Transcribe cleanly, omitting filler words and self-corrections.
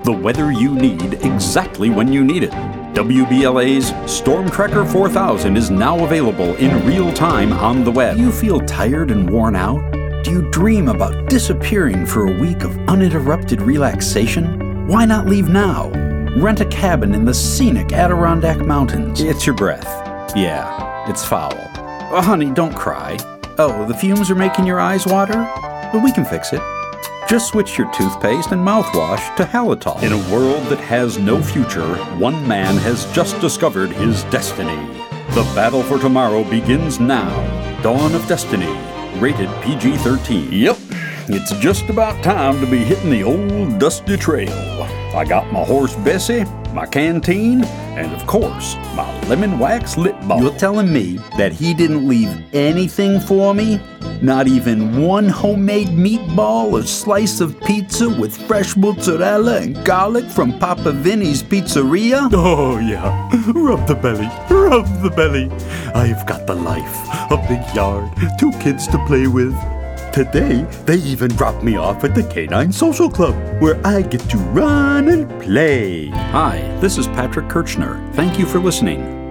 The weather you need exactly when you need it. WBLA's Storm Tracker 4000 is now available in real time on the web. Do you feel tired and worn out? Do you dream about disappearing for a week of uninterrupted relaxation? Why not leave now? Rent a cabin in the scenic Adirondack Mountains. It's your breath. Yeah, it's foul. Oh, honey, don't cry. Oh, the fumes are making your eyes water? Well, we can fix it. Just switch your toothpaste and mouthwash to Halitol. In a world that has no future, one man has just discovered his destiny. The battle for tomorrow begins now. Dawn of Destiny. Rated PG-13. Yep, it's just about time to be hitting the old dusty trail. I got my horse Bessie, my canteen, and of course, my lemon wax lip balm. You're telling me that he didn't leave anything for me? Not even one homemade meatball or slice of pizza with fresh mozzarella and garlic from Papa Vinny's Pizzeria? Oh yeah, rub the belly, rub the belly. I've got the life, a big yard, 2 kids to play with. Today, they even dropped me off at the Canine Social Club, where I get to run and play. Hi, this is Patrick Kirchner. Thank you for listening.